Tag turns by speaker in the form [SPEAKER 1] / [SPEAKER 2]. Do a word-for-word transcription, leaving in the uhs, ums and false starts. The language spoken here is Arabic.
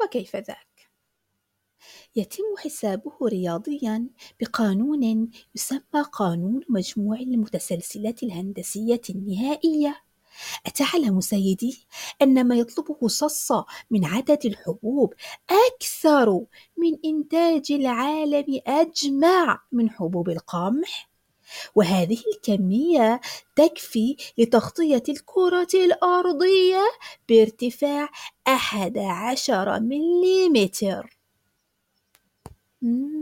[SPEAKER 1] وكيف ذاك؟ يتم حسابه رياضياً بقانون يسمى قانون مجموع المتسلسلات الهندسية النهائية. أتعلم سيدي أن ما يطلبه صَصّ من عدد الحبوب أكثر من إنتاج العالم أجمع من حبوب القمح؟ وهذه الكمية تكفي لتغطية الكرة الأرضية بارتفاع أحد عشر مليمتر.